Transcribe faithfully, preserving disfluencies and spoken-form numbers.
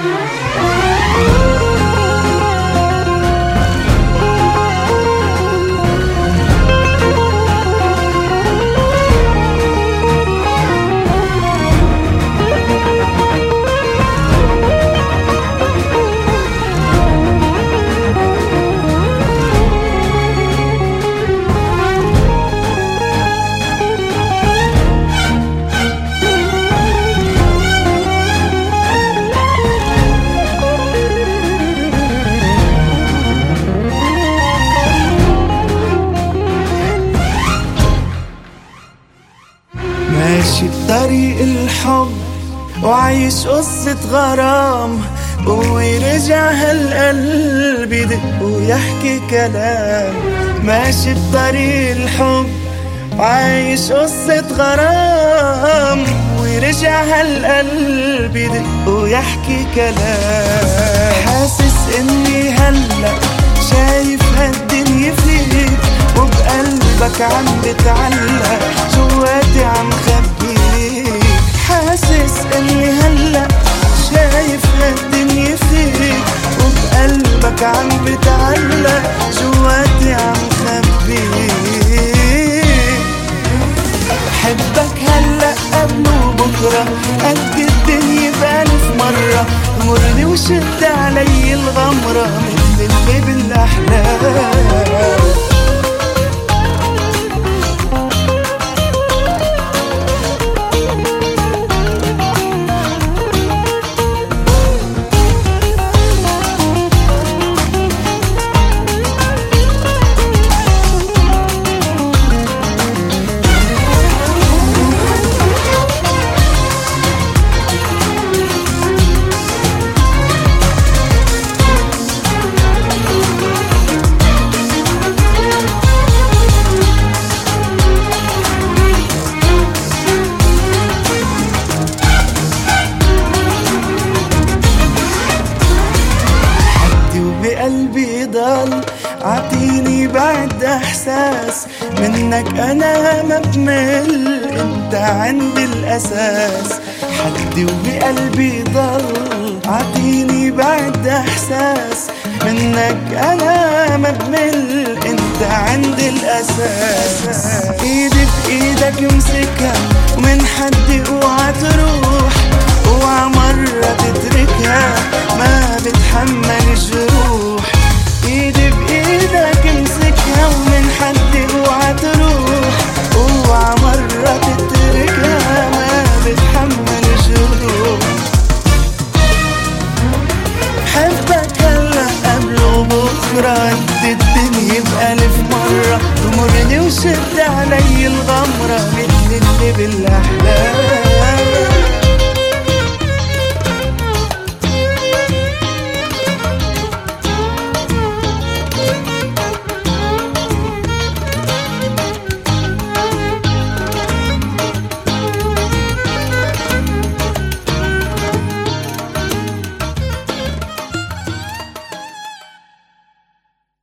ماشي بطريق الحب وعايش قصة غرام، ورجع هالقلب يدق ويحكي كلام. ماشي بطريق الحب وعايش قصة غرام، ورجع هالقلب يدق ويحكي كلام. حاسس اني هلأ شايف هالدنيا فيك، وبقلبك عم بتعلق، جواتي عم خبيك. حاسس اني هلأ شايف هالدنيا فيك، وبقلبك عم بتعلق، جواتي عم خبيك. حبك هلأ قبل وبكرة، قد الدنيا بألف مرة. مرني وشد علي الغمرة مثل اللي بالأحلام. قلبي ضل عطيني بعد احساس، منك انا ما بمل، انت عندي الاساس. حدي وبقلبي ضل عطيني بعد احساس، منك انا ما بمل، انت عندي الاساس. ايدي بايدك امسكها ومن حد اوعى تروح، اوعى مرة تتركها ما بتحمل جروح. ايدي بايدك امسكها ومن حد اوعى تروح، اوعى مرة تتركها ما بتحمل جروح. حبك هلا قبل وبكرة، قد الدنيا بألف مرة. تمرني وشد علي الغمرة مثل اللي بالأحلام.